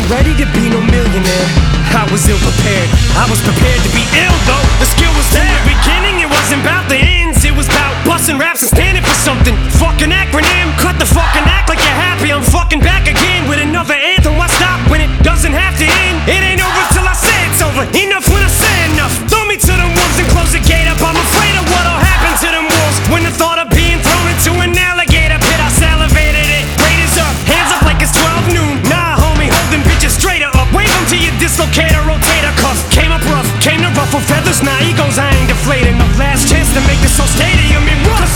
ready to be no millionaire. I was ill prepared. I was prepared to be ill though. The skill was there. In the beginning, it wasn't about the ends. It was about busting raps and standing for something. Fucking acronym. Cut the fucking act like you're happy. I'm fucking back again with another anthem. Why stop when it doesn't have to end? It ain't over till I say it's over. Enough when I say enough. Throw me to the wolves and close the gate up. I'm afraid of what'll happen to them wolves when the thought of being thrown into an alligator pit. I salivated it. Raiders up. Hands up like it's 12 noon. Nah, homie, holding bitches straighter up. Wave them to your dislocator, rotator cuff. Came up rough, came to ruffle feathers. Nah, egos, I ain't deflating. The last chance to make this whole stadium in rust.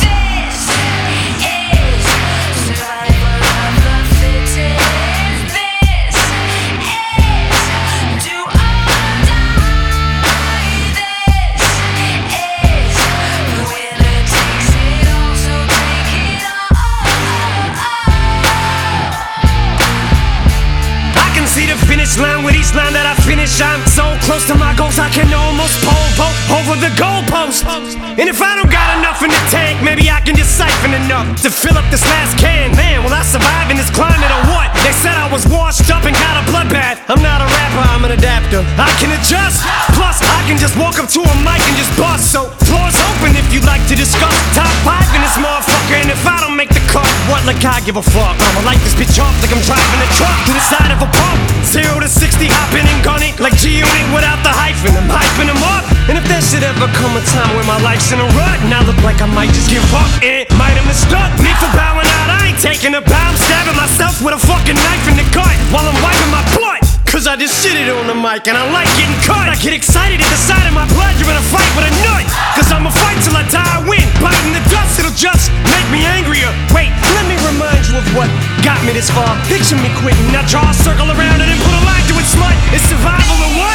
See the finish line with each line that I finish. I'm so close to my goals I can almost pole vault over the goalpost. And if I don't got enough in the tank, maybe I can just siphon enough to fill up this last can. Man, will I survive in this climate or what? They said I was washed up and got a bloodbath. I'm not a rapper, I'm an adapter. I can adjust, plus I can just walk up to a mic and just bust. So floor's open if you'd like to discuss. Top 5 in this motherfucker, and if I don't make the cut, what like I give a fuck? I'ma light this bitch off like I'm driving a truck to the side of a pump. 0 to 60, hopping and gunning like G-Unit without the hyphen. I'm hyping them up. And if there should ever come a time where my life's in a rut and I look like I might just give up, it might have mistook me for bowing out. I ain't taking a bow, I'm stabbing myself with a fucking knife in the gut while I'm wiping my blood. Cause I just shit it on the mic and I like getting cut. I get excited at the sight of my blood. You're in a fight with a nut. Cause I'ma fight till I die, I win. Biting the dust, it'll just make me angrier. Wait, let me remind you of what got me this far. Picture me quitting, now draw a circle around it and put a line to it, smut. It's survival or what?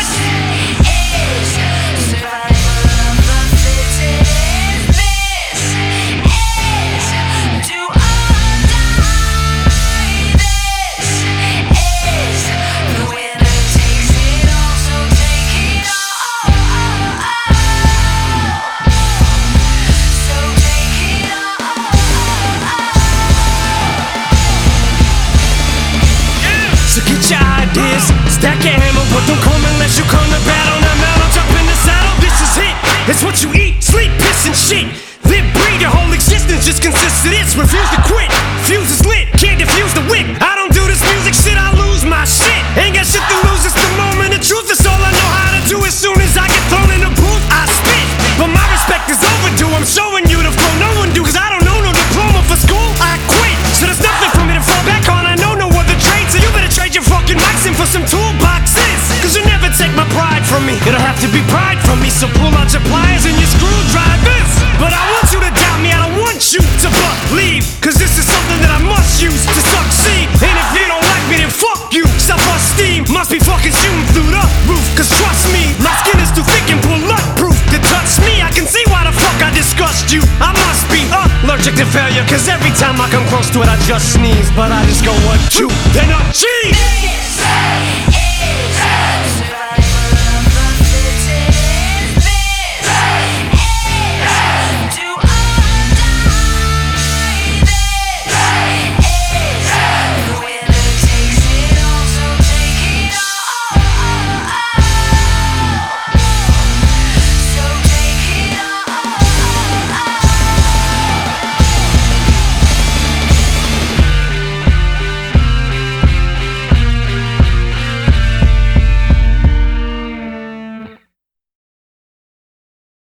Stack your hammer, but don't come unless you come to battle. Now mount, jump in the saddle, this is it. It's what you eat, sleep, piss and shit. Live, breathe, your whole existence just consists of this. Refuse to quit, fuse is lit, can't defuse the wick. I don't do this music shit, I lose my shit. Ain't got shit to lose, it's the moment of truth. It's all I know how to do. As soon as I get thrown in the booth, I spit. But my respect is overdue, I'm showing you the flow no one do. Cause I don't know no diploma for school, I quit. So there's nothing for me to fall back on, I know no other trade. So you better trade your fucking mics in for some toolboxes. Cause you never take my pride from me. It'll have to be pride from me. So pull out your pliers and your screwdrivers. But I want you to doubt me, I don't want you to believe. Cause this is something that I must use to succeed. And if you don't like me, then fuck you. Self-esteem must be fucking shooting through the roof. Cause trust me, my skin is too thick and bulletproof to touch me. I can see why the fuck I disgust you. I must be allergic to failure. Cause every time I come close to it, I just sneeze. But I just go 1, 2, then a G.